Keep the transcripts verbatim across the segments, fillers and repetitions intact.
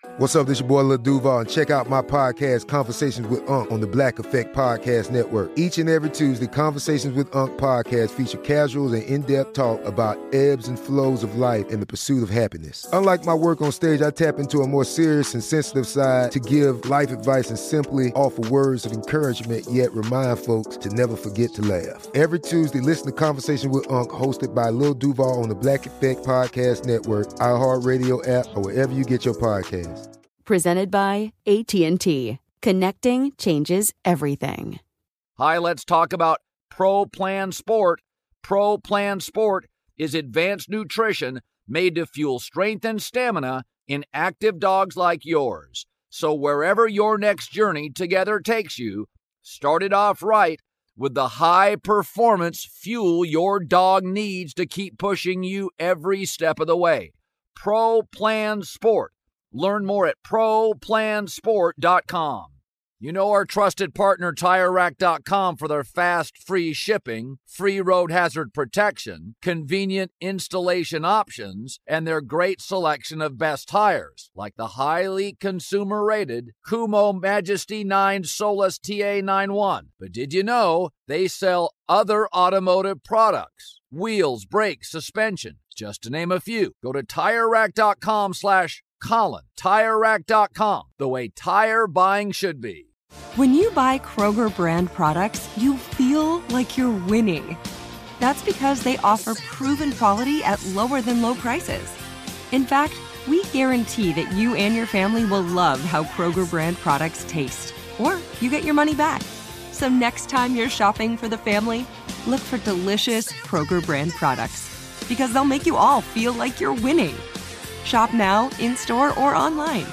What's up, this your boy Lil Duval, and check out my podcast, Conversations with Unc, on the Black Effect Podcast Network. Each and every Tuesday, Conversations with Unc podcast feature casuals and in-depth talk about ebbs and flows of life and the pursuit of happiness. Unlike my work on stage, I tap into a more serious and sensitive side to give life advice and simply offer words of encouragement, yet remind folks to never forget to laugh. Every Tuesday, listen to Conversations with Unc, hosted by Lil Duval on the Black Effect Podcast Network, iHeartRadio app, or wherever you get your podcasts. Presented by A T and T. Connecting changes everything. Hi, let's talk about Pro Plan Sport. Pro Plan Sport is advanced nutrition made to fuel strength and stamina in active dogs like yours. So wherever your next journey together takes you, start it off right with the high performance fuel your dog needs to keep pushing you every step of the way. Pro Plan Sport. Learn more at pro plan sport dot com. You know our trusted partner Tire Rack dot com for their fast, free shipping, free road hazard protection, convenient installation options, and their great selection of best tires, like the highly consumer-rated Kumo Majesty nine Solus T A ninety-one. But did you know they sell other automotive products? Wheels, brakes, suspension, just to name a few. Go to Tire Rack dot com slash Colin. Tire Rack dot com, the way tire buying should be. When you buy Kroger brand products, you feel like you're winning. That's because they offer proven quality at lower than low prices. In fact, we guarantee that you and your family will love how Kroger brand products taste, or you get your money back. So next time you're shopping for the family, look for delicious Kroger brand products, because they'll make you all feel like you're winning. Shop now, in-store, or online.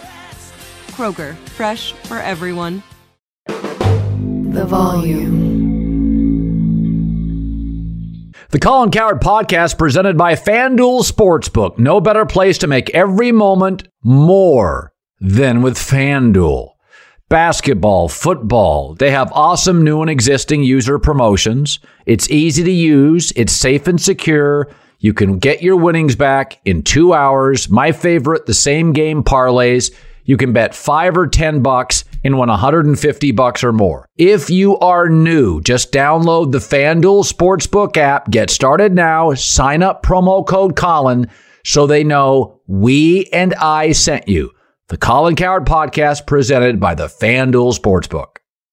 Kroger, fresh for everyone. The Volume. The Colin Cowherd Podcast, presented by FanDuel Sportsbook. No better place to make every moment more than with FanDuel. Basketball, football, they have awesome new and existing user promotions. It's easy to use. It's safe and secure. You can get your winnings back in two hours. My favorite, the same game parlays. You can bet five or ten bucks and win one hundred fifty bucks or more. If you are new, just download the FanDuel Sportsbook app. Get started now. Sign up promo code Colin so they know we and I sent you. The Colin Cowherd Podcast, presented by the FanDuel Sportsbook.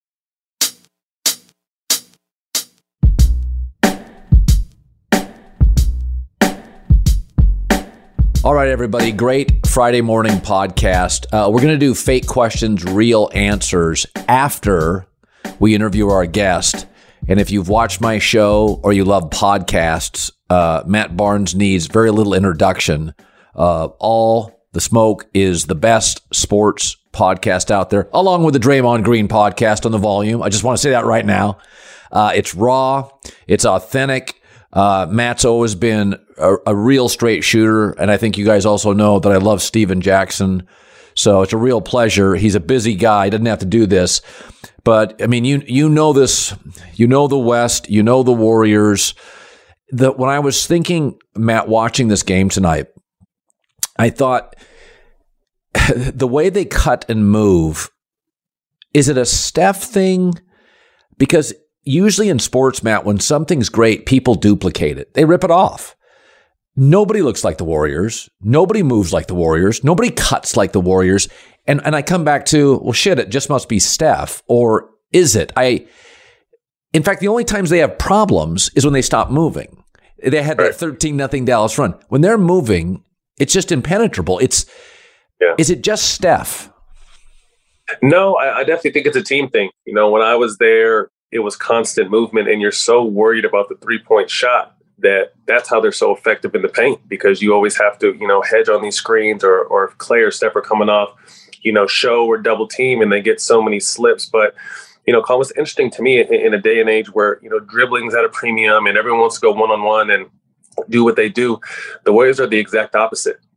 All right, everybody. Great Friday morning podcast. Uh, we're going to do fake questions, real answers after we interview our guest. And if you've watched my show or you love podcasts, uh, Matt Barnes needs very little introduction. Uh, All the Smoke is the best sports podcast out there, along with the Draymond Green podcast on The Volume. I just want to say that right now. Uh, it's raw. It's authentic. Uh, Matt's always been a, a real straight shooter, and I think you guys also know that I love Steven Jackson. So it's a real pleasure. He's a busy guy. He doesn't have to do this. But, I mean, you you know this. You know the West. You know the Warriors. The, when I was thinking, Matt, watching this game tonight, I thought the way they cut and move, is it a Steph thing? Because usually in sports, Matt, when something's great, people duplicate it. They rip it off. Nobody looks like the Warriors. Nobody moves like the Warriors. Nobody cuts like the Warriors. And and I come back to, well, shit, it just must be Steph. Or is it? I, in fact, the only times they have problems is when they stop moving. They had that thirteen nothing Dallas run. When they're moving, it's just impenetrable. It's, yeah. Is it just Steph? No, I, I definitely think it's a team thing. You know, when I was there, it was constant movement, and you're so worried about the three-point shot that that's how they're so effective in the paint, because you always have to, you know, hedge on these screens, or or if Clay or Steph are coming off, you know, show or double team, and they get so many slips. But, you know, Colin, what's interesting to me in, in a day and age where, you know, dribbling's at a premium and everyone wants to go one-on-one and do what they do, the Warriors are the exact opposite.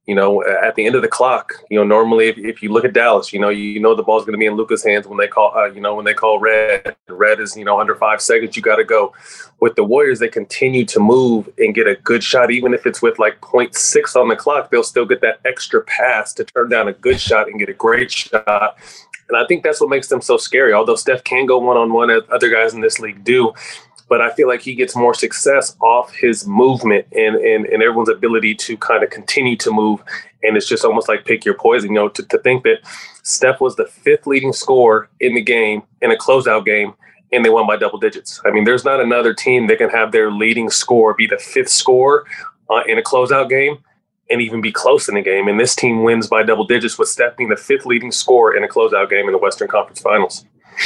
You know, at the end of the clock, you know, normally if, if you look at Dallas, you know, you, you know the ball's going to be in Luka's hands when they call, uh, you know, when they call red. Red is, you know, under five seconds, you got to go. With the Warriors, they continue to move and get a good shot, even if it's with like point six on the clock, they'll still get that extra pass to turn down a good shot and get a great shot. And I think that's what makes them so scary. Although Steph can go one-on-one, as other guys in this league do. But I feel like he gets more success off his movement and, and, and everyone's ability to kind of continue to move. And it's just almost like pick your poison, you know, to, to think that Steph was the fifth leading scorer in the game, in a closeout game, and they won by double digits. I mean, there's not another team that can have their leading scorer be the fifth scorer uh, in a closeout game and even be close in the game. And this team wins by double digits with Steph being the fifth leading scorer in a closeout game in the Western Conference Finals.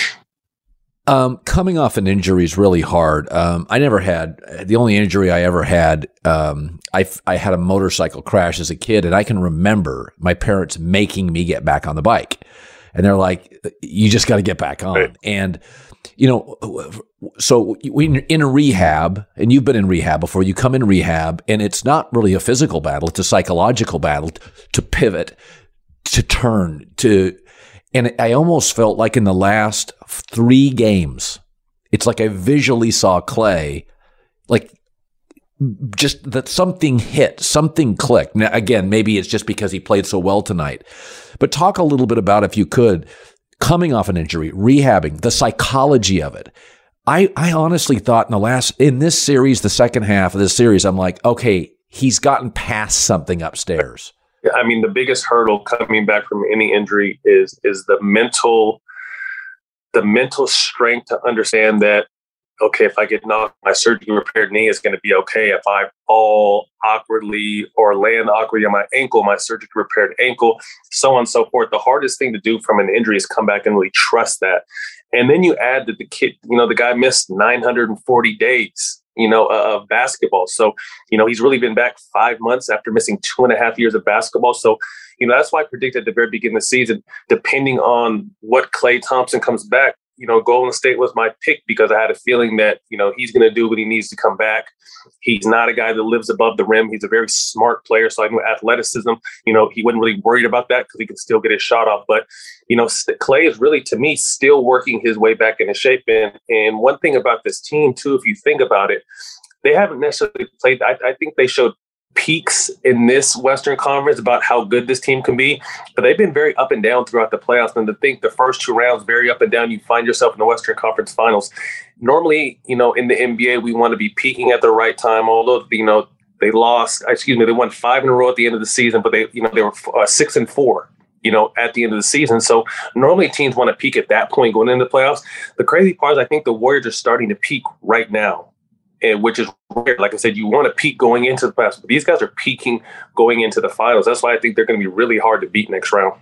Um, coming off an injury is really hard. Um, I never had, the only injury I ever had, um, I, I had a motorcycle crash as a kid, and I can remember my parents making me get back on the bike. And they're like, you just got to get back on. Right. And, you know, so when you're in a rehab, and you've been in rehab before, you come in rehab, and it's not really a physical battle. It's a psychological battle to pivot, to turn, to... And I almost felt like in the last three games, it's like I visually saw Klay, like just that something hit, something clicked. Now, again, maybe it's just because he played so well tonight. But talk a little bit about, if you could, coming off an injury, rehabbing, the psychology of it. I, I honestly thought in the last, in this series, the second half of this series, I'm like, okay, he's gotten past something upstairs. I mean, the biggest hurdle coming back from any injury is is the mental, the mental strength to understand that, okay, if I get knocked, my surgically repaired knee is going to be okay. If I fall awkwardly or land awkwardly on my ankle, my surgically repaired ankle, so on and so forth. The hardest thing to do from an injury is come back and really trust that. And then you add that the kid, you know, the guy missed nine hundred forty days. You know, uh, of basketball. So, you know, he's really been back five months after missing two and a half years of basketball. So, you know, that's why I predicted at the very beginning of the season, depending on what Klay Thompson comes back, you know, Golden State was my pick because I had a feeling that, you know, he's going to do what he needs to come back. He's not a guy that lives above the rim. He's a very smart player. So I know athleticism, you know, he wasn't really worried about that because he could still get his shot off. But, you know, Klay is really, to me, still working his way back into shape. And, and one thing about this team, too, if you think about it, they haven't necessarily played. I, I think they showed peaks in this Western Conference about how good this team can be, but they've been very up and down throughout the playoffs. And to think the first two rounds, very up and down, you find yourself in the Western Conference Finals. Normally, you know, in the N B A, we want to be peaking at the right time, although, you know, they lost, excuse me, they won five in a row at the end of the season, but they, you know, they were uh, six and four, you know, at the end of the season. So normally teams want to peak at that point going into the playoffs. The crazy part is I think the Warriors are starting to peak right now. And which is weird. Like I said, you want to peak going into the playoffs, but these guys are peaking going into the finals. That's why I think they're going to be really hard to beat next round.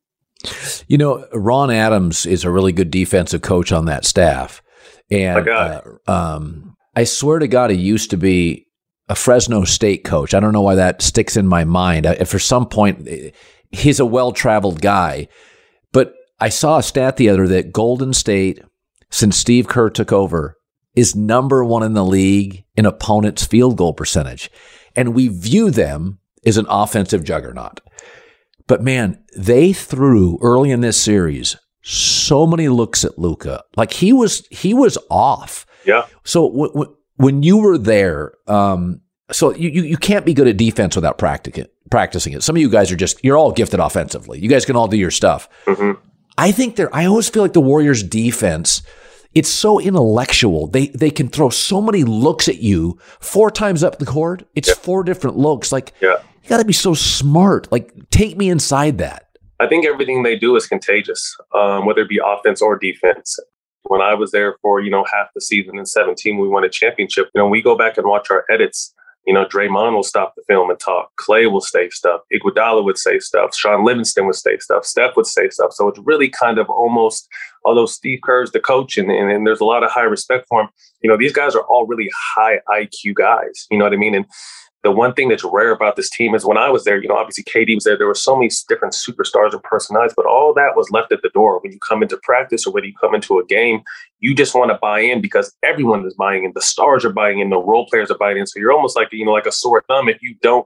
You know, Ron Adams is a really good defensive coach on that staff. And uh, um, I swear to God, he used to be a Fresno State coach. I don't know why that sticks in my mind. I, for some point, he's a well-traveled guy. But I saw a stat the other that Golden State, since Steve Kerr took over, is number one in the league in opponents' field goal percentage. And we view them as an offensive juggernaut. But man, they threw early in this series so many looks at Luka. Like he was, he was off. Yeah. So w- w- when you were there, um, so you, you, you can't be good at defense without practicing it, practicing it. Some of you guys are just, you're all gifted offensively. You guys can all do your stuff. Mm-hmm. I think they're, I always feel like the Warriors defense, it's so intellectual. They they can throw so many looks at you four times up the court. It's yeah. four different looks. Like, yeah. you got to be so smart. Like, take me inside that. I think everything they do is contagious, um, whether it be offense or defense. When I was there for, you know, half the season in seventeen, we won a championship. You know, we go back and watch our edits. You know, Draymond will stop the film and talk. Klay will say stuff. Iguodala would say stuff. Sean Livingston would say stuff. Steph would say stuff. So it's really kind of almost, although Steve Kerr's the coach and, and, and there's a lot of high respect for him, you know, these guys are all really high I Q guys. You know what I mean? And the one thing that's rare about this team is when I was there, you know, obviously K D was there. There were so many different superstars and personalities, but all that was left at the door. When you come into practice or when you come into a game, you just want to buy in because everyone is buying in. The stars are buying in. The role players are buying in. So you're almost like, you know, like a sore thumb if you don't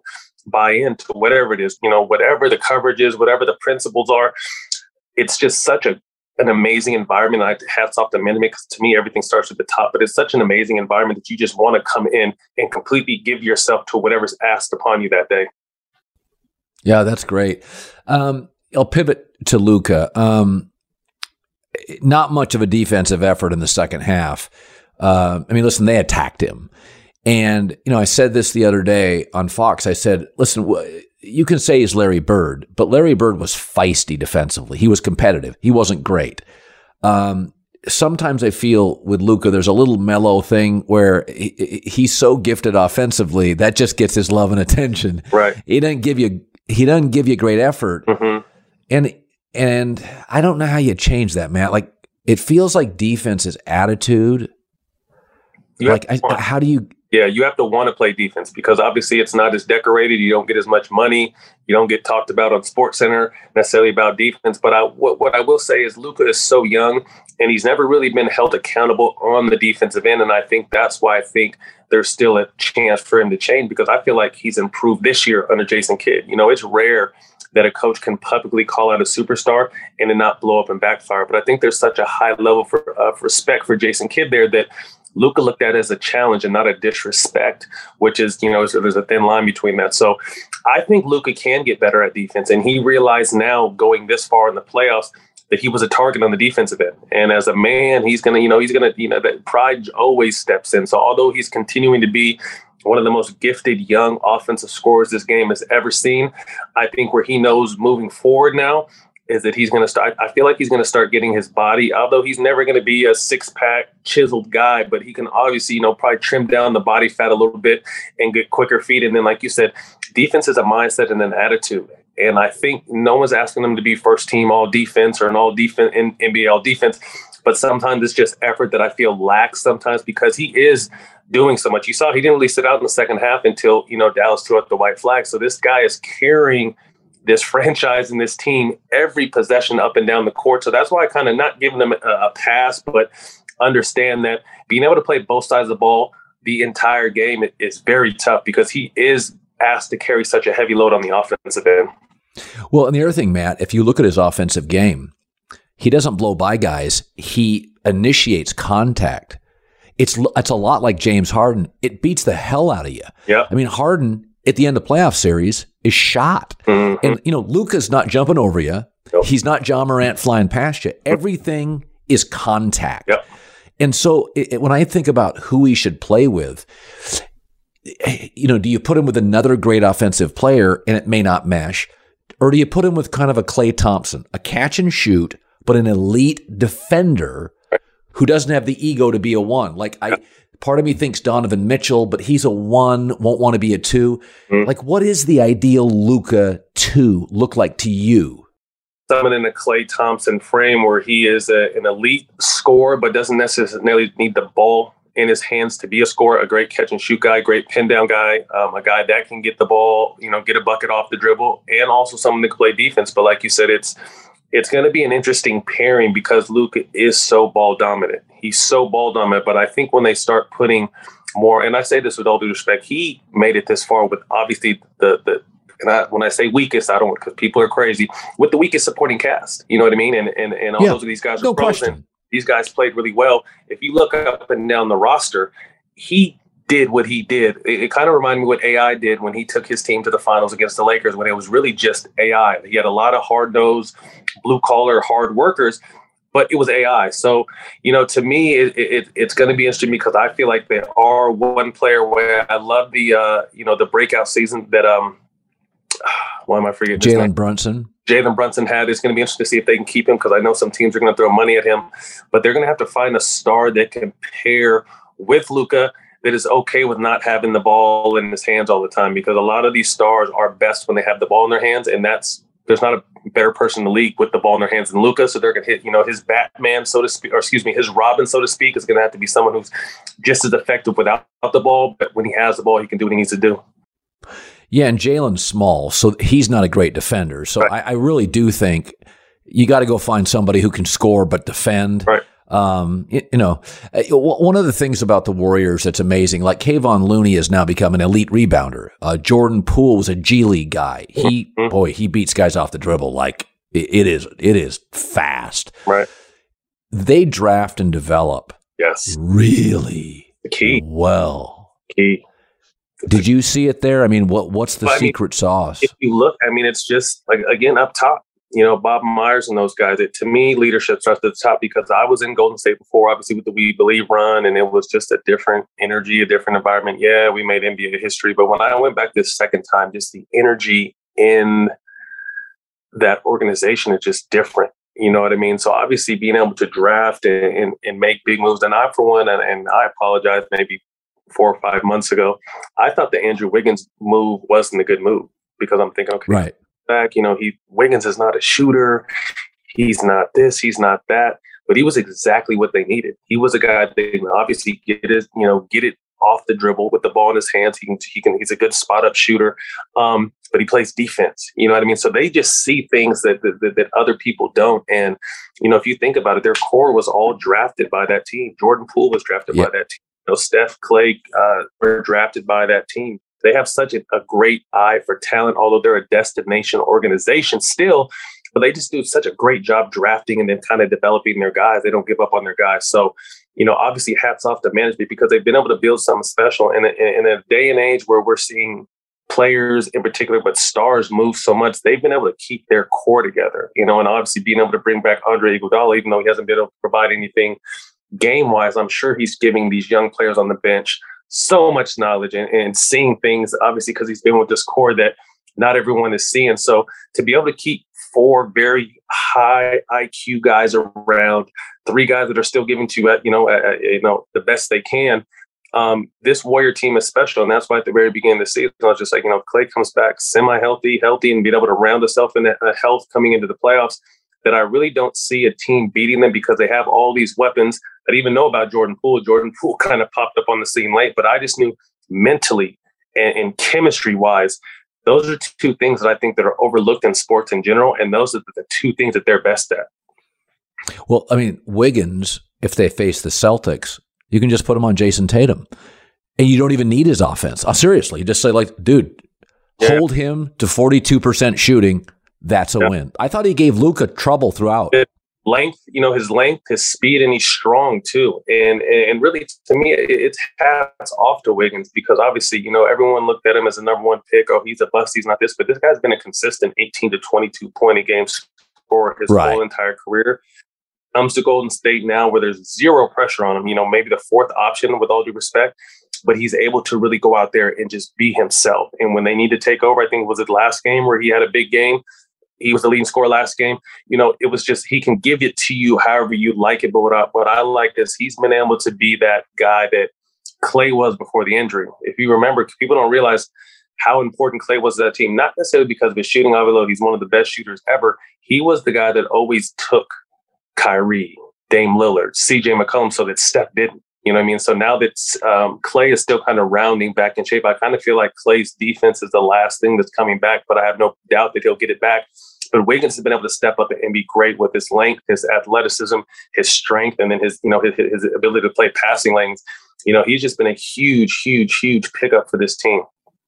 buy into whatever it is, you know, whatever the coverage is, whatever the principles are. It's just such a an amazing environment. I hats off to Minute Maid, because to me, everything starts at the top, but it's such an amazing environment that you just want to come in and completely give yourself to whatever's asked upon you that day. Yeah, that's great. Um, I'll pivot to Luka. Um, not much of a defensive effort in the second half. Uh, I mean, listen, they attacked him. And, you know, I said this the other day on Fox. I said, listen, you can say he's Larry Bird, but Larry Bird was feisty defensively. He was competitive. He wasn't great. Um, sometimes I feel with Luka, there's a little mellow thing where he, he's so gifted offensively that just gets his love and attention. Right. He doesn't give you, he doesn't give you great effort. Mm-hmm. And, and I don't know how you change that, Matt. Like, it feels like defense is attitude. You like, I, how do you, Yeah, you have to want to play defense, because obviously it's not as decorated. You don't get as much money. You don't get talked about on SportsCenter necessarily about defense. But I, what, what I will say is Luka is so young, and he's never really been held accountable on the defensive end. And I think that's why I think there's still a chance for him to change, because I feel like he's improved this year under Jason Kidd. You know, it's rare that a coach can publicly call out a superstar and then not blow up and backfire. But I think there's such a high level for, of respect for Jason Kidd there that Luka looked at it as a challenge and not a disrespect, which is, you know, so there's a thin line between that. So I think Luka can get better at defense. And he realized now, going this far in the playoffs, that he was a target on the defensive end. And as a man, he's going to, you know, he's going to, you know, that pride always steps in. So although he's continuing to be one of the most gifted young offensive scorers this game has ever seen, I think where he knows moving forward now is that he's going to start, I feel like he's going to start getting his body, although he's never going to be a six pack chiseled guy, but he can obviously, you know, probably trim down the body fat a little bit and get quicker feet. And then, like you said, defense is a mindset and an attitude. And I think no one's asking them to be first team all defense or an all defense in N B A all defense, but sometimes it's just effort that I feel lacks sometimes, because he is doing so much. You saw he didn't really sit out in the second half until, you know, Dallas threw out the white flag. So this guy is carrying this franchise and this team every possession up and down the court. So that's why I kind of not giving them a, a pass, but understand that being able to play both sides of the ball the entire game is very tough, because he is asked to carry such a heavy load on the offensive end. Well, and the other thing, Matt, if you look at his offensive game, he doesn't blow by guys. He initiates contact. It's it's a lot like James Harden. It beats the hell out of you. Yeah. I mean, Harden at the end of playoff series is shot. Mm-hmm. And, you know, Luka's not jumping over you. Nope. He's not John Morant flying past you. Everything is contact. Yep. And so it, it, when I think about who he should play with, you know, do you put him with another great offensive player and it may not mesh? Or do you put him with kind of a Klay Thompson, a catch and shoot, but an elite defender who doesn't have the ego to be a one? Like, I, part of me thinks Donovan Mitchell, but he's a one, won't want to be a two. Mm-hmm. Like, what is the ideal Luka two look like to you? Someone in a Klay Thompson frame where he is a, an elite scorer, but doesn't necessarily need the ball in his hands to be a scorer, a great catch and shoot guy, great pin down guy, um, a guy that can get the ball, you know, get a bucket off the dribble, and also someone that can play defense. But like you said, it's it's going to be an interesting pairing, because Luka is so ball dominant. He's so ball dominant. But I think when they start putting more, and I say this with all due respect, he made it this far with obviously the the. And I, when I say weakest, I don't, because people are crazy, with the weakest supporting cast. You know what I mean? And and and all yeah, those of these guys no are pros. And these guys played really well. If you look up and down the roster, he did what he did. It, it kind of reminded me what A I did when he took his team to the finals against the Lakers, when it was really just A I. He had a lot of hard-nosed, blue-collar, hard workers, but it was A I. So, you know, to me, it, it, it's going to be interesting, because I feel like there are one player where I love the, uh, you know, the breakout season that, um, why am I forgetting? Jalen Brunson. Jalen Brunson had. It's going to be interesting to see if they can keep him, because I know some teams are going to throw money at him, but they're going to have to find a star that can pair with Luka that is okay with not having the ball in his hands all the time, because a lot of these stars are best when they have the ball in their hands, and that's there's not a better person in the league with the ball in their hands than Luka. So they're going to hit, you know, his Batman, so to speak, or excuse me, his Robin, so to speak, is going to have to be someone who's just as effective without the ball, but when he has the ball, he can do what he needs to do. Yeah, and Jalen's small, so he's not a great defender. So right. I, I really do think you got to go find somebody who can score but defend. Right. Um, you, you know, one of the things about the Warriors that's amazing, like Kayvon Looney has now become an elite rebounder. Uh, Jordan Poole was a G League guy. He, mm-hmm. boy, he beats guys off the dribble like it, it is. It is fast. Right. They draft and develop. Yes. Really the key. Well. Key. Did you see it there? I mean, what what's the but, secret I mean, sauce? If you look, I mean, it's just like, again, up top, you know, Bob Myers and those guys. It, to me, leadership starts at the top because I was in Golden State before, obviously with the We Believe run, and it was just a different energy, a different environment. Yeah, we made N B A history. But when I went back this second time, just the energy in that organization is just different. You know what I mean? So obviously being able to draft and, and, and make big moves. And I, for one, and, and I apologize, maybe four or five months ago, I thought the Andrew Wiggins move wasn't a good move because I'm thinking, okay, right. back, you know, he Wiggins is not a shooter. He's not this, he's not that, but he was exactly what they needed. He was a guy that can obviously get it, you know, get it off the dribble with the ball in his hands. He can, he can, he's a good spot up shooter, um, but he plays defense. You know what I mean? So they just see things that, that that other people don't. And, you know, if you think about it, their core was all drafted by that team. Jordan Poole was drafted yep. by that team. You know, Steph, Clay uh, were drafted by that team. They have such a, a great eye for talent, although they're a destination organization still, but they just do such a great job drafting and then kind of developing their guys. They don't give up on their guys. So, you know, obviously hats off to management because they've been able to build something special in a, in a day and age where we're seeing players in particular, but stars move so much. They've been able to keep their core together, you know, and obviously being able to bring back Andre Iguodala, even though he hasn't been able to provide anything game-wise, I'm sure he's giving these young players on the bench so much knowledge and, and seeing things, obviously, because he's been with this core that not everyone is seeing. So to be able to keep four very high I Q guys around, three guys that are still giving to you, you know, uh, you know, the best they can. Um, this Warrior team is special, and that's why at the very beginning of the season, I was just like, you know, Clay comes back semi-healthy, healthy, and being able to round himself in that uh, health coming into the playoffs. That I really don't see a team beating them because they have all these weapons. I didn't even know about Jordan Poole. Jordan Poole kind of popped up on the scene late, but I just knew mentally and, and chemistry-wise, those are two things that I think that are overlooked in sports in general, and those are the two things that they're best at. Well, I mean, Wiggins, if they face the Celtics, you can just put him on Jason Tatum, and you don't even need his offense. Oh, seriously, you just say, like, dude, yeah. hold him to forty-two percent shooting. That's a yeah. win. I thought he gave Luka trouble throughout. Length, you know, his length, his speed, and he's strong too. And and really, to me, it's hats off to Wiggins because obviously, you know, everyone looked at him as a number one pick. Oh, he's a bust. He's not this. But this guy's been a consistent eighteen to twenty-two point a game scorer his right. whole entire career. Comes to Golden State now where there's zero pressure on him. You know, maybe the fourth option with all due respect, but he's able to really go out there and just be himself. And when they need to take over, I think it was the last game where he had a big game. He was the leading scorer last game. You know, it was just, he can give it to you however you like it. But what I, what I like is he's been able to be that guy that Clay was before the injury. If you remember, people don't realize how important Clay was to that team, not necessarily because of his shooting, although he's one of the best shooters ever. He was the guy that always took Kyrie, Dame Lillard, C J McCollum, so that Steph didn't. You know what I mean? So now that um, Clay is still kind of rounding back in shape, I kind of feel like Clay's defense is the last thing that's coming back, but I have no doubt that he'll get it back. But Wiggins has been able to step up and be great with his length, his athleticism, his strength, and then his, you know, his, his ability to play passing lanes. You know, he's just been a huge, huge, huge pickup for this team.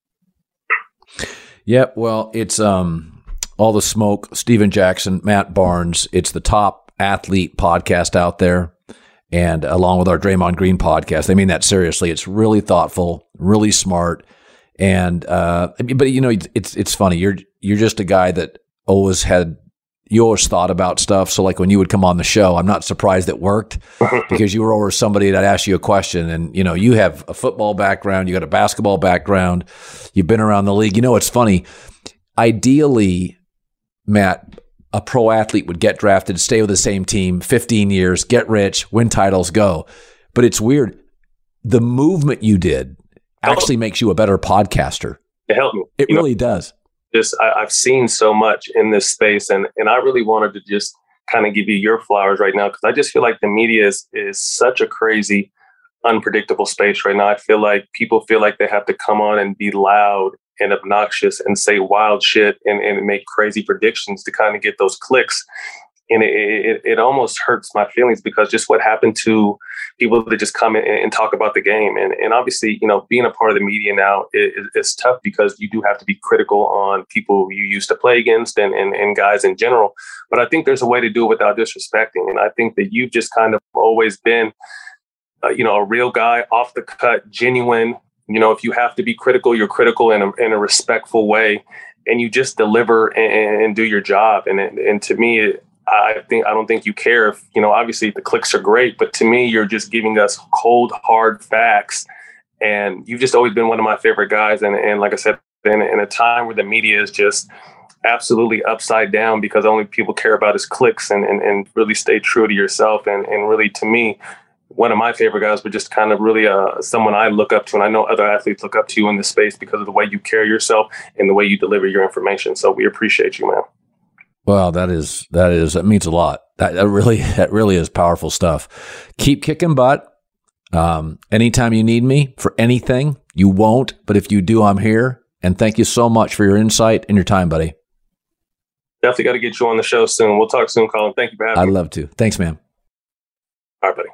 Yeah, well, it's um, All the Smoke, Steven Jackson, Matt Barnes. It's the top athlete podcast out there. And along with our Draymond Green podcast, I mean that seriously. It's really thoughtful, really smart, and uh, but you know, it's it's funny. You're you're just a guy that always had you always thought about stuff. So like when you would come on the show, I'm not surprised it worked because you were always somebody that asked you a question, and you know you have a football background, you got a basketball background, you've been around the league. You know, it's funny. Ideally, Matt, a pro athlete would get drafted, stay with the same team, fifteen years, get rich, win titles, go. But it's weird. The movement you did actually makes you a better podcaster. It helped me. It you really know, does. Just I, I've seen so much in this space, and and I really wanted to just kind of give you your flowers right now because I just feel like the media is is such a crazy, unpredictable space right now. I feel like people feel like they have to come on and be loud and obnoxious and say wild shit and, and make crazy predictions to kind of get those clicks. And it, it, it almost hurts my feelings because just what happened to people that just come in and talk about the game. And, and obviously, you know, being a part of the media now is, is tough because you do have to be critical on people you used to play against and, and, and guys in general. But I think there's a way to do it without disrespecting. And I think that you've just kind of always been, uh, you know, a real guy, off the cut, genuine. You know, if you have to be critical, you're critical in a, in a respectful way. And you just deliver and, and do your job. And, and to me, it, I think I don't think you care if, you know, obviously the clicks are great, but to me, you're just giving us cold, hard facts. And you've just always been one of my favorite guys. And, and like I said, in, in a time where the media is just absolutely upside down because only people care about is clicks and, and, and really stay true to yourself. And, and really, to me, one of my favorite guys, but just kind of really uh, someone I look up to. And I know other athletes look up to you in this space because of the way you carry yourself and the way you deliver your information. So we appreciate you, man. Well, that is, that is, that means a lot. That, that really, that really is powerful stuff. Keep kicking butt. Um, anytime you need me for anything, you won't, but if you do, I'm here. And thank you so much for your insight and your time, buddy. Definitely got to get you on the show soon. We'll talk soon, Colin. Thank you for having I'd me. I'd love to. Thanks, man. All right, buddy.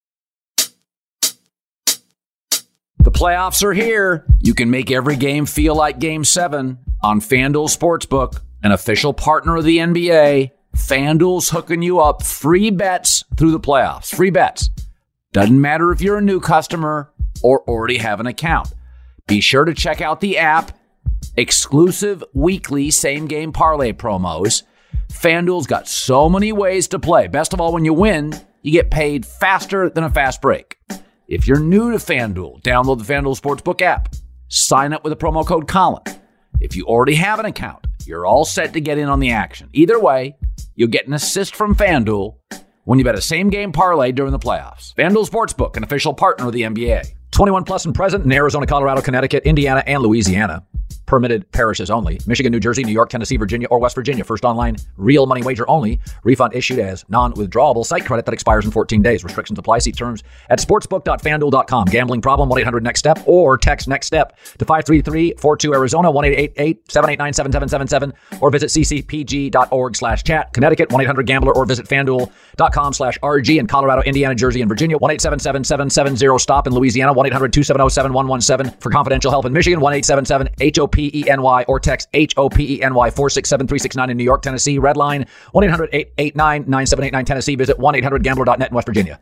The playoffs are here. You can make every game feel like Game seven on FanDuel Sportsbook, an official partner of the N B A. FanDuel's hooking you up free bets through the playoffs. Free bets. Doesn't matter if you're a new customer or already have an account. Be sure to check out the app. Exclusive weekly same-game parlay promos. FanDuel's got so many ways to play. Best of all, when you win, you get paid faster than a fast break. If you're new to FanDuel, download the FanDuel Sportsbook app. Sign up with the promo code Colin. If you already have an account, you're all set to get in on the action. Either way, you'll get an assist from FanDuel when you bet a same-game parlay during the playoffs. FanDuel Sportsbook, an official partner of the N B A. twenty-one plus and present in Arizona, Colorado, Connecticut, Indiana, and Louisiana. Permitted parishes only. Michigan, New Jersey, New York, Tennessee, Virginia, or West Virginia. First online, real money wager only. Refund issued as non-withdrawable site credit that expires in fourteen days. Restrictions apply. See terms at sportsbook dot fan duel dot com. Gambling problem, one eight hundred next step, or text NEXT STEP to five three three four two Arizona, one eight eight eight seven eight nine seven seven seven seven, or visit c c p g dot org slash chat. Connecticut, one eight hundred gambler, or visit fanduel dot com slash R G. In Colorado, Indiana, Jersey, and Virginia, one eight seven seven seven seven zero stop. In Louisiana, one eight hundred two seven zero seven one one seven. For confidential help in Michigan, one eight seven seven H O P E N Y, or text H O P E N Y four six seven three six nine. In New York, Tennessee, red line one eight hundred eight eight nine nine seven eight nine. Tennessee, visit one eight hundred gambler dot net. In West Virginia.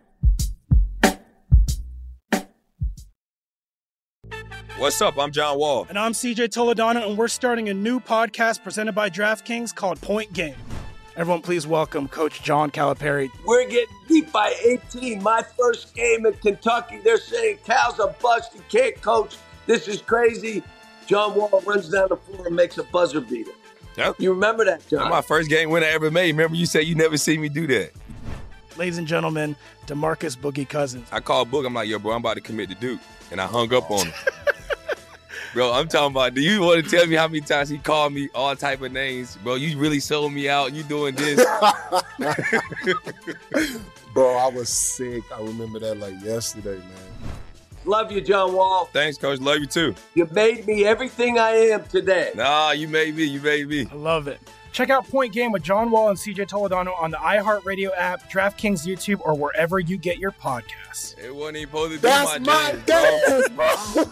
What's up? I'm John Wall. And I'm C J Toledano, and we're starting a new podcast presented by DraftKings called Point Game. Everyone, please welcome Coach John Calipari. We're getting beat by eighteen. My first game in Kentucky, they're saying Cal's a bust. He can't coach. This is crazy. John Wall runs down the floor and makes a buzzer beater. Yep. You remember that, John? That's my first game win I ever made. Remember you said you never see me do that. Ladies and gentlemen, DeMarcus Boogie Cousins. I called Boog. I'm like, yo, bro, I'm about to commit to Duke. And I hung up on him. Bro, I'm talking about, do you want to tell me how many times he called me all type of names? Bro, you really sold me out. You doing this. Bro, I was sick. I remember that like yesterday, man. Love you, John Wall. Thanks, Coach. Love you, too. You made me everything I am today. Nah, you made me. You made me. I love it. Check out Point Game with John Wall and C J Toledano on the iHeartRadio app, DraftKings YouTube, or wherever you get your podcasts. It wasn't even supposed to be That's my, my game, bro.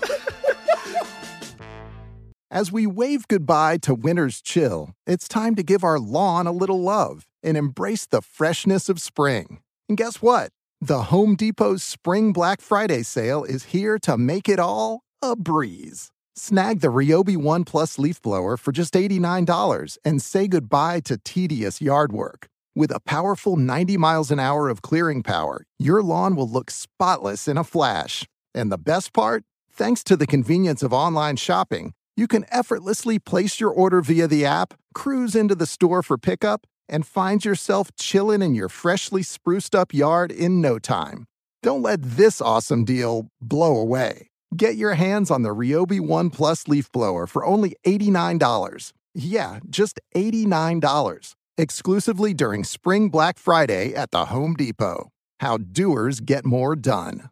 As we wave goodbye to winter's chill, it's time to give our lawn a little love and embrace the freshness of spring. And guess what? The Home Depot's Spring Black Friday sale is here to make it all a breeze. Snag the Ryobi One Plus leaf blower for just eighty-nine dollars and say goodbye to tedious yard work. With a powerful ninety miles an hour of clearing power, your lawn will look spotless in a flash. And the best part? Thanks to the convenience of online shopping, you can effortlessly place your order via the app, cruise into the store for pickup, and find yourself chilling in your freshly spruced up yard in no time. Don't let this awesome deal blow away. Get your hands on the Ryobi One Plus leaf blower for only eighty-nine dollars. Yeah, just eighty-nine dollars. Exclusively during Spring Black Friday at the Home Depot. How doers get more done.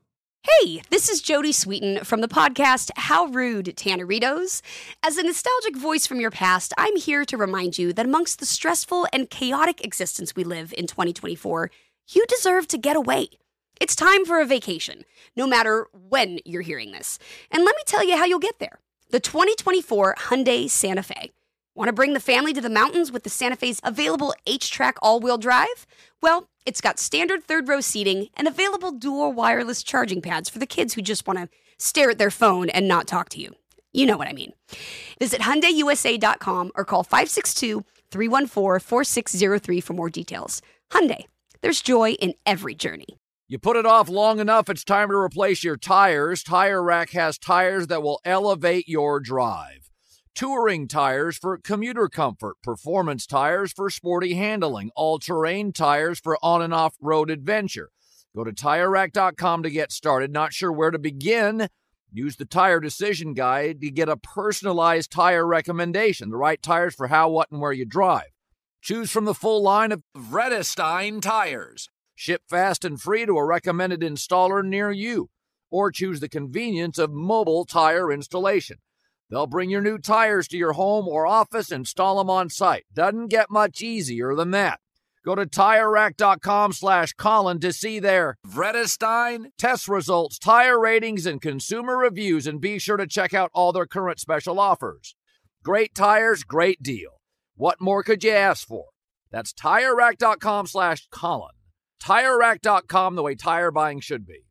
Hey, this is Jodie Sweetin from the podcast How Rude, Tanneritos. As a nostalgic voice from your past, I'm here to remind you that amongst the stressful and chaotic existence we live in twenty twenty-four, you deserve to get away. It's time for a vacation, no matter when you're hearing this. And let me tell you how you'll get there. The twenty twenty-four Hyundai Santa Fe. Want to bring the family to the mountains with the Santa Fe's available H-Track all-wheel drive? Well, it's got standard third-row seating and available dual wireless charging pads for the kids who just want to stare at their phone and not talk to you. You know what I mean. Visit Hyundai U S A dot com or call five six two, three one four, four six zero three for more details. Hyundai, there's joy in every journey. You put it off long enough, it's time to replace your tires. Tire Rack has tires that will elevate your drive. Touring tires for commuter comfort, performance tires for sporty handling, all-terrain tires for on- and off-road adventure. Go to Tire Rack dot com to get started. Not sure where to begin? Use the Tire Decision Guide to get a personalized tire recommendation, the right tires for how, what, and where you drive. Choose from the full line of Vredestein tires. Ship fast and free to a recommended installer near you. Or choose the convenience of mobile tire installation. They'll bring your new tires to your home or office, install them on site. Doesn't get much easier than that. Go to Tire Rack dot com slash Colin to see their Vredestein test results, tire ratings, and consumer reviews, and be sure to check out all their current special offers. Great tires, great deal. What more could you ask for? That's Tire Rack dot com slash Colin. Tire Rack dot com, the way tire buying should be.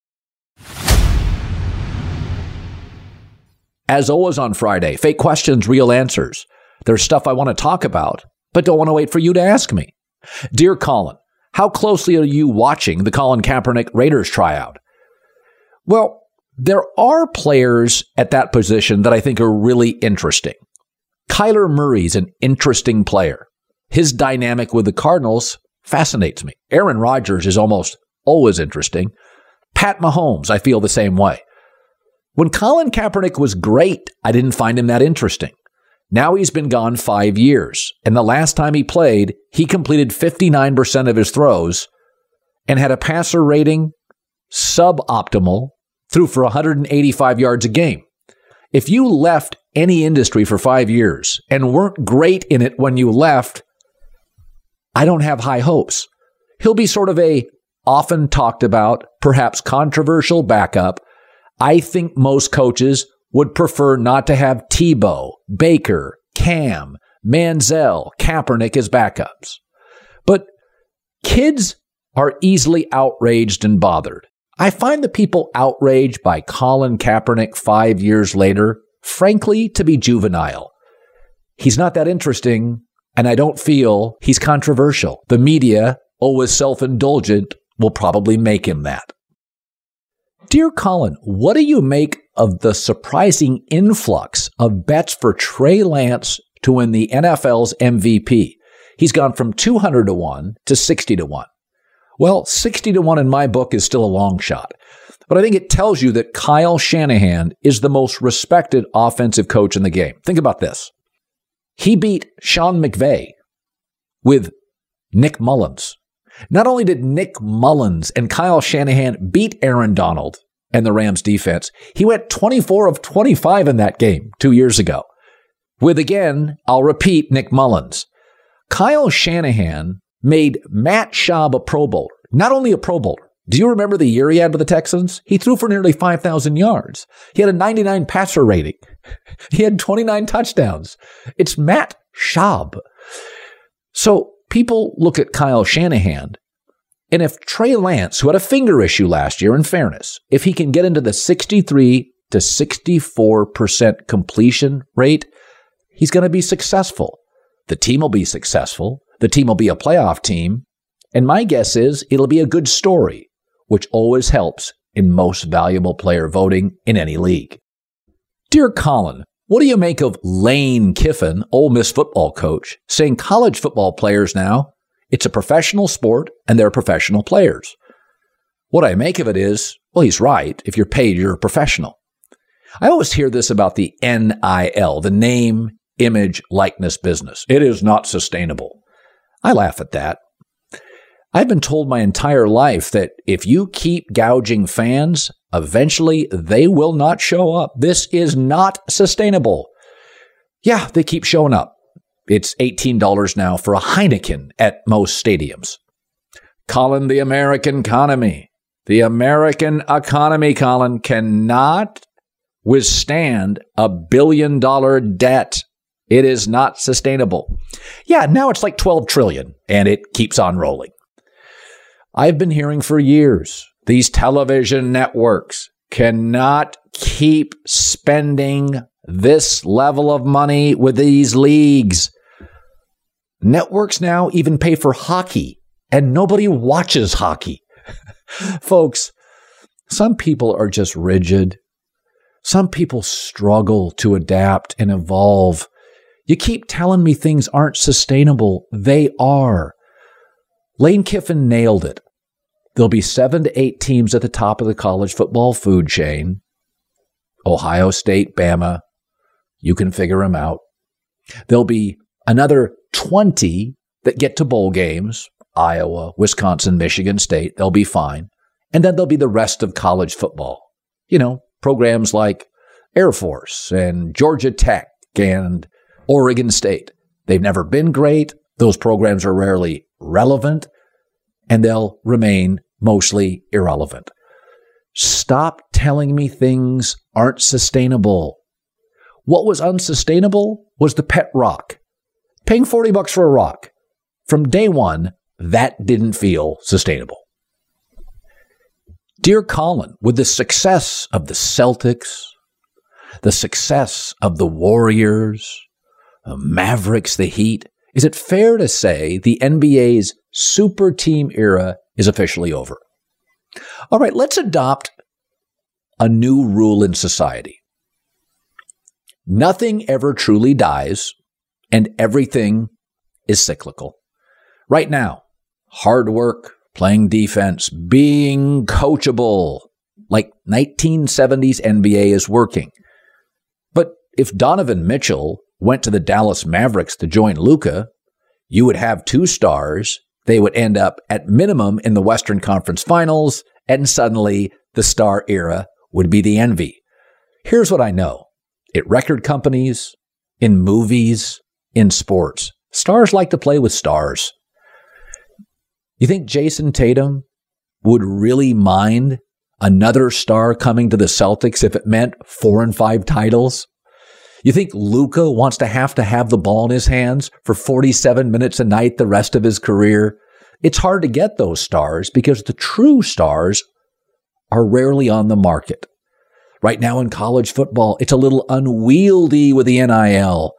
As always on Friday, fake questions, real answers. There's stuff I want to talk about, but don't want to wait for you to ask me. Dear Colin, how closely are you watching the Colin Kaepernick Raiders tryout? Well, there are players at that position that I think are really interesting. Kyler Murray's an interesting player. His dynamic with the Cardinals fascinates me. Aaron Rodgers is almost always interesting. Pat Mahomes, I feel the same way. When Colin Kaepernick was great, I didn't find him that interesting. Now he's been gone five years, and the last time he played, he completed fifty-nine percent of his throws and had a passer rating suboptimal, threw for one hundred eighty-five yards a game. If you left any industry for five years and weren't great in it when you left, I don't have high hopes. He'll be sort of a often talked about, perhaps controversial backup. I think most coaches would prefer not to have Tebow, Baker, Cam, Manziel, Kaepernick as backups. But kids are easily outraged and bothered. I find the people outraged by Colin Kaepernick five years later, frankly, to be juvenile. He's not that interesting, and I don't feel he's controversial. The media, always self-indulgent, will probably make him that. Dear Colin, what do you make of the surprising influx of bets for Trey Lance to win the N F L's M V P? He's gone from two hundred to one to sixty to one. Well, sixty to one in my book is still a long shot, but I think it tells you that Kyle Shanahan is the most respected offensive coach in the game. Think about this. He beat Sean McVay with Nick Mullins. Not only did Nick Mullins and Kyle Shanahan beat Aaron Donald and the Rams defense, he went twenty-four of twenty-five in that game two years ago. With, again, I'll repeat, Nick Mullins. Kyle Shanahan made Matt Schaub a Pro Bowler. Not only a Pro Bowler. Do you remember the year he had with the Texans? He threw for nearly five thousand yards. He had a ninety-nine passer rating. He had twenty-nine touchdowns. It's Matt Schaub. So people look at Kyle Shanahan, and if Trey Lance, who had a finger issue last year, in fairness, if he can get into the sixty-three to sixty-four percent completion rate, he's going to be successful. The team will be successful. The team will be a playoff team. And my guess is it'll be a good story, which always helps in most valuable player voting in any league. Dear Colin, what do you make of Lane Kiffin, Ole Miss football coach, saying college football players now, it's a professional sport and they're professional players? What I make of it is, well, he's right. If you're paid, you're a professional. I always hear this about the N I L, the name, image, likeness business. It is not sustainable. I laugh at that. I've been told my entire life that if you keep gouging fans, Eventually, they will not show up. This is not sustainable. Yeah, they keep showing up. It's eighteen dollars now for a Heineken at most stadiums. Colin, the American economy. The American economy, Colin, cannot withstand a billion dollar debt. It is not sustainable. Yeah, now it's like twelve trillion and it keeps on rolling. I've been hearing for years, these television networks cannot keep spending this level of money with these leagues. Networks now even pay for hockey, and nobody watches hockey. Folks, some people are just rigid. Some people struggle to adapt and evolve. You keep telling me things aren't sustainable. They are. Lane Kiffin nailed it. There'll be seven to eight teams at the top of the college football food chain. Ohio State, Bama. You can figure them out. There'll be another twenty that get to bowl games. Iowa, Wisconsin, Michigan State. They'll be fine. And then there'll be the rest of college football. You know, programs like Air Force and Georgia Tech and Oregon State. They've never been great. Those programs are rarely relevant, and they'll remain mostly irrelevant. Stop telling me things aren't sustainable. What was unsustainable was the pet rock. Paying forty bucks for a rock. From day one, that didn't feel sustainable. Dear Colin, with the success of the Celtics, the success of the Warriors, the Mavericks, the Heat, is it fair to say the N B A's super team era is officially over? All right, let's adopt a new rule in society. Nothing ever truly dies, and everything is cyclical. Right now, hard work, playing defense, being coachable, like nineteen seventies N B A is working. But if Donovan Mitchell went to the Dallas Mavericks to join Luka, you would have two stars. They would end up at minimum in the Western Conference Finals, and suddenly the star era would be the envy. Here's what I know. At record companies, in movies, in sports, stars like to play with stars. You think Jason Tatum would really mind another star coming to the Celtics if it meant four and five titles? You think Luka wants to have to have the ball in his hands for forty-seven minutes a night the rest of his career? It's hard to get those stars because the true stars are rarely on the market. Right now in college football, it's a little unwieldy with the N I L.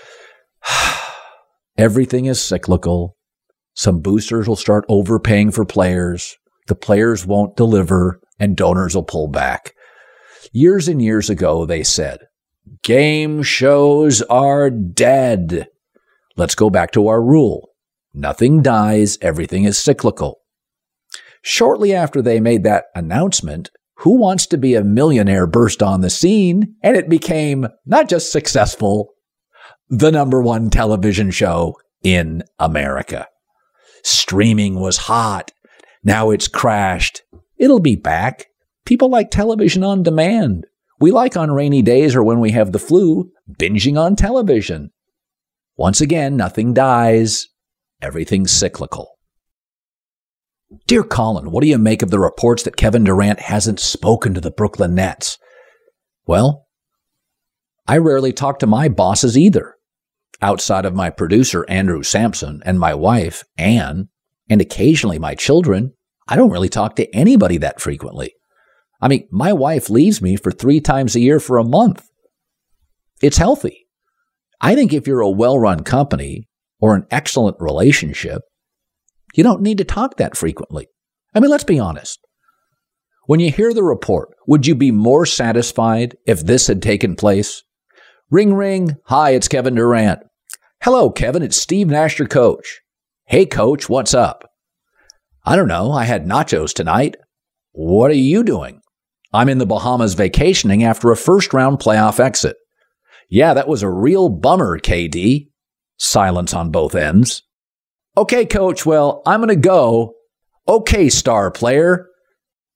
Everything is cyclical. Some boosters will start overpaying for players. The players won't deliver, and donors will pull back. Years and years ago, they said, game shows are dead. Let's go back to our rule. Nothing dies, everything is cyclical. Shortly after they made that announcement, Who Wants to Be a Millionaire burst on the scene, and it became not just successful, the number one television show in America. Streaming was hot. Now it's crashed. It'll be back. People like television on demand. We like on rainy days or when we have the flu, binging on television. Once again, nothing dies. Everything's cyclical. Dear Colin, what do you make of the reports that Kevin Durant hasn't spoken to the Brooklyn Nets? Well, I rarely talk to my bosses either. Outside of my producer, Andrew Sampson, and my wife, Ann, and occasionally my children, I don't really talk to anybody that frequently. I mean, my wife leaves me for three times a year for a month. It's healthy. I think if you're a well-run company or an excellent relationship, you don't need to talk that frequently. I mean, let's be honest. When you hear the report, would you be more satisfied if this had taken place? Ring, ring. Hi, it's Kevin Durant. Hello, Kevin. It's Steve Nash, your coach. Hey, coach, what's up? I don't know. I had nachos tonight. What are you doing? I'm in the Bahamas vacationing after a first-round playoff exit. Yeah, that was a real bummer, K D. Silence on both ends. Okay, coach, well, I'm going to go. Okay, star player.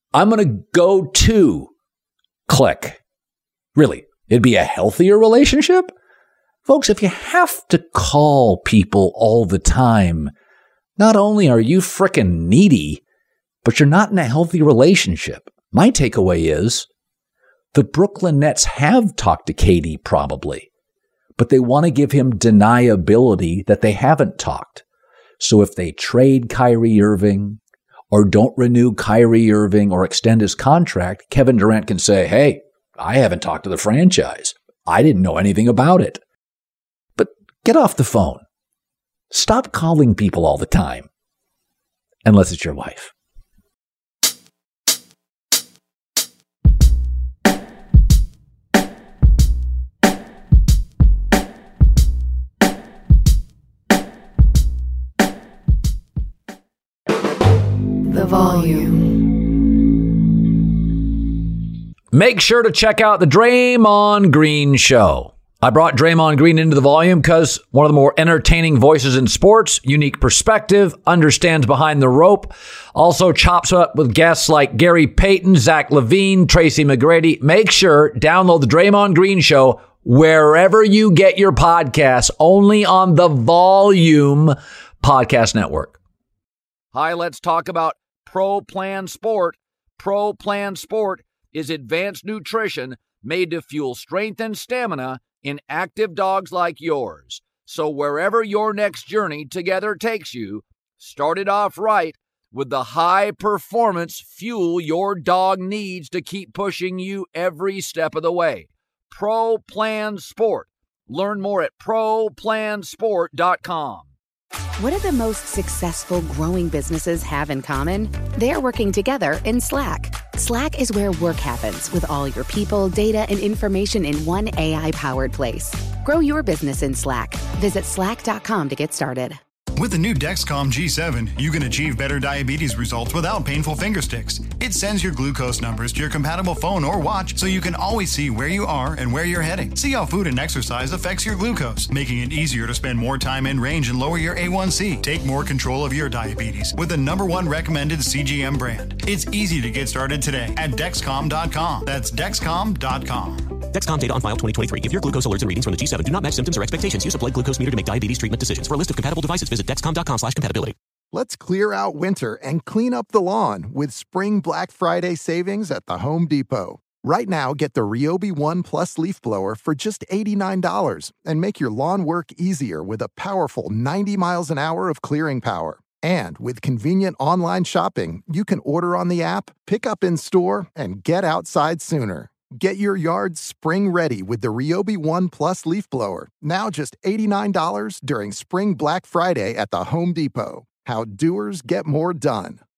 I'm going to go to click. Really, it'd be a healthier relationship? Folks, if you have to call people all the time, not only are you frickin' needy, but you're not in a healthy relationship. My takeaway is the Brooklyn Nets have talked to K D probably, but they want to give him deniability that they haven't talked. So if they trade Kyrie Irving or don't renew Kyrie Irving or extend his contract, Kevin Durant can say, hey, I haven't talked to the franchise. I didn't know anything about it. But get off the phone. Stop calling people all the time. Unless it's your wife. The volume. Make sure to check out the Draymond Green Show. I brought Draymond Green into the volume because one of the more entertaining voices in sports, unique perspective, understands behind the rope, also chops up with guests like Gary Payton, Zach LaVine, Tracy McGrady. Make sure, download the Draymond Green Show wherever you get your podcasts, only on the Volume Podcast Network. Hi, let's talk about Pro Plan Sport. Pro Plan Sport is advanced nutrition made to fuel strength and stamina in active dogs like yours. So wherever your next journey together takes you, start it off right with the high performance fuel your dog needs to keep pushing you every step of the way. Pro Plan Sport. Learn more at pro plan sport dot com. What do the most successful growing businesses have in common? They're working together in Slack. Slack is where work happens with all your people, data, and information in one A I-powered place. Grow your business in Slack. Visit slack dot com to get started. With the new Dexcom G seven, you can achieve better diabetes results without painful finger sticks. It sends your glucose numbers to your compatible phone or watch so you can always see where you are and where you're heading. See how food and exercise affects your glucose, making it easier to spend more time in range and lower your A one C. Take more control of your diabetes with the number one recommended C G M brand. It's easy to get started today at Dexcom dot com. That's Dexcom dot com. Dexcom data on file twenty twenty-three. If your glucose alerts and readings from the G seven do not match symptoms or expectations, use a blood glucose meter to make diabetes treatment decisions. For a list of compatible devices, visit Dexcom dot com slash compatibility. Let's clear out winter and clean up the lawn with Spring Black Friday savings at the Home Depot. Right now, get the Ryobi One Plus leaf blower for just eighty-nine dollars and make your lawn work easier with a powerful ninety miles an hour of clearing power. And with convenient online shopping, you can order on the app, pick up in store, and get outside sooner. Get your yard spring ready with the Ryobi One Plus leaf blower. Now just eighty-nine dollars during Spring Black Friday at the Home Depot. How doers get more done.